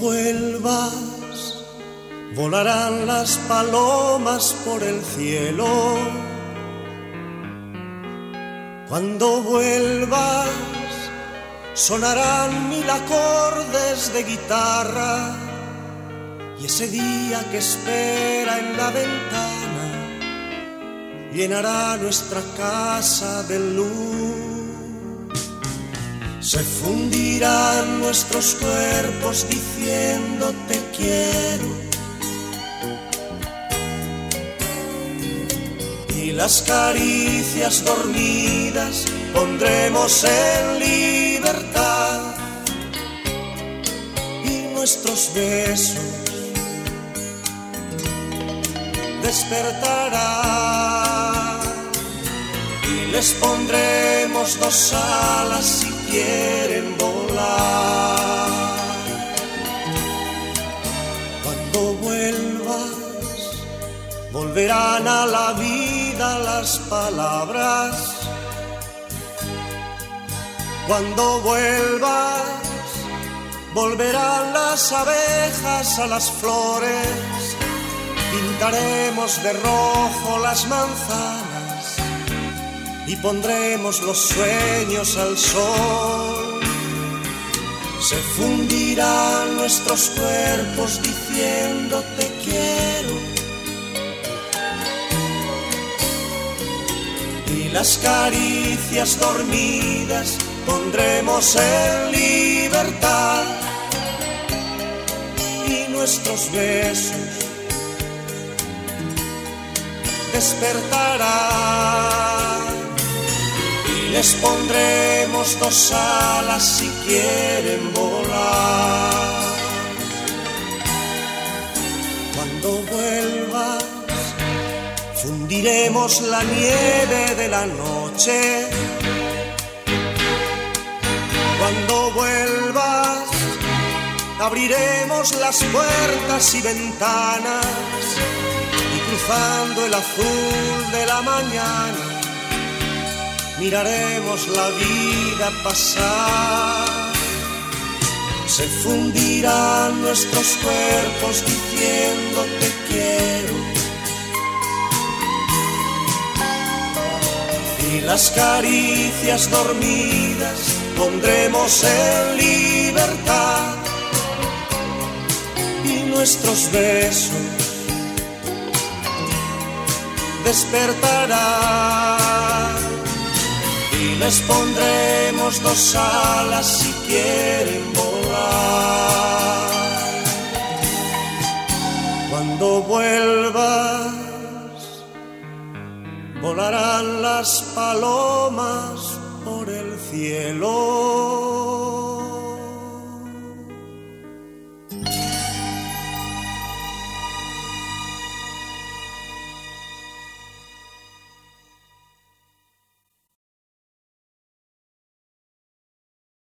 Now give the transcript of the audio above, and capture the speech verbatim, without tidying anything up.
vuelvas, volarán las palomas por el cielo. Cuando vuelvas, sonarán mil acordes de guitarra, y ese día que espera en la ventana llenará nuestra casa de luz. Se fundirán nuestros cuerpos diciendo te quiero, y las caricias dormidas pondremos en libertad, y nuestros besos despertarán, y les pondremos dos alas si quieren volar. Cuando vuelvas, volverán a la vida las palabras. Cuando vuelvas, volverán las abejas a las flores. Pintaremos de rojo las manzanas y pondremos los sueños al sol. Se fundirán nuestros cuerpos diciendo te quiero, y las caricias dormidas pondremos en libertad, y nuestros besos despertarán, y les pondremos dos alas si quieren volar. Cuando vuelvas, fundiremos la nieve de la noche. Cuando vuelvas, abriremos las puertas y ventanas, y cruzando el azul de la mañana miraremos la vida pasar. Se fundirán nuestros cuerpos diciendo te quiero, y las caricias dormidas pondremos en libertad, y nuestros besos despertarán, y les pondremos dos alas si quieren volar. Cuando vuelvas, volarán las palomas por el cielo.